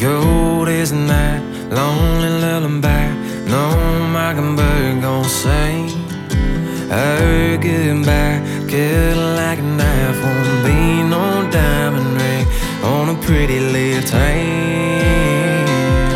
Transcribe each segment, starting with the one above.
Cold as the night, lonely lullaby. No mockingbird gon' sing. Her goodbye, cut like a knife. Won't be no diamond ring on a pretty left hand.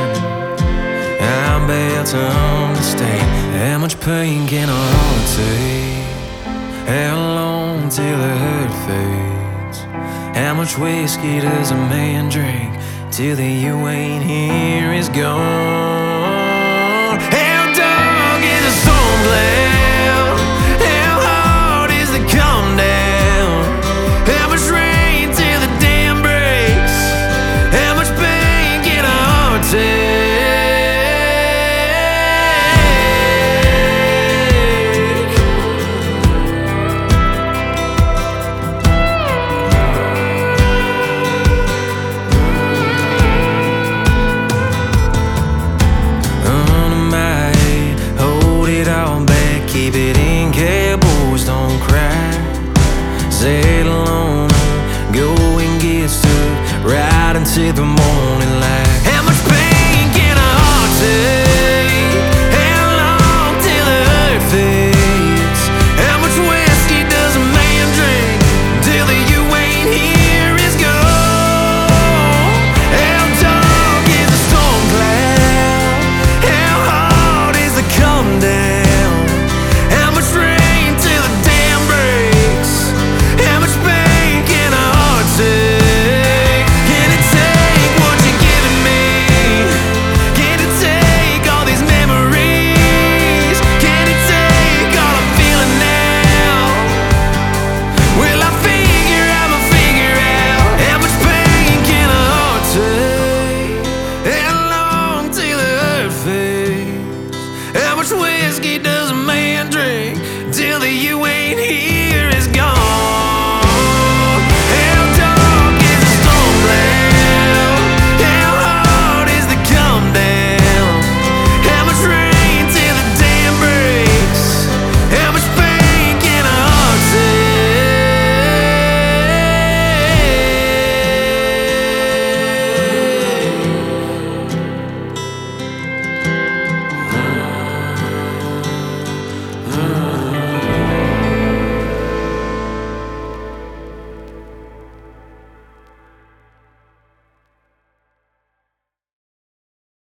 I'm about to understand how much pain can a heart take. How long till the hurt fades? How much whiskey does a man drink till the you ain't here is gone? How dark is the storm cloud? How hard is the calm down? How much rain till the dam breaks? How much pain can a heart take? Keep it in, cowboys don't cry. Sail on, go and get stood right until the morning.